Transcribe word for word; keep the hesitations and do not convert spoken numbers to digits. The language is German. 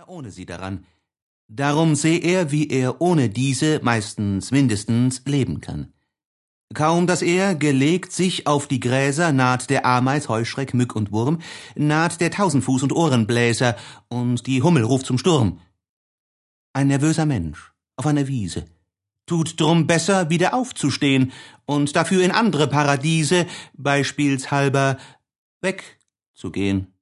ohne sie daran. Darum seh er, wie er ohne diese meistens mindestens leben kann. Kaum dass er, gelegt sich auf die Gräser, naht der Ameis, Heuschreck, Mück und Wurm, naht der Tausendfuß und Ohrenbläser, und die Hummel ruft zum Sturm. Ein nervöser Mensch auf einer Wiese tut drum besser, wieder aufzustehen und dafür in andere Paradiese, beispielshalber, wegzugehen.